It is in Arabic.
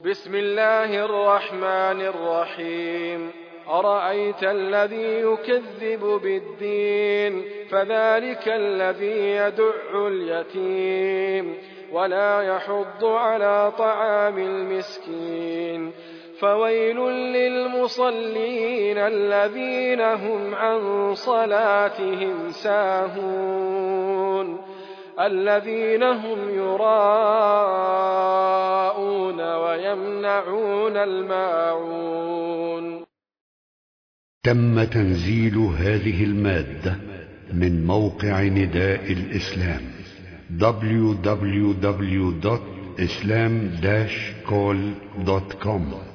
بسم الله الرحمن الرحيم. أرأيت الذي يكذب بالدين فذلك الذي يدع اليتيم ولا يحض على طعام المسكين فويل للمصلين الذين هم عن صلاتهم ساهون الذين هم يراءون ويمنعون الماعون. تم تنزيل هذه المادة من موقع نداء الإسلام www.islam-call.com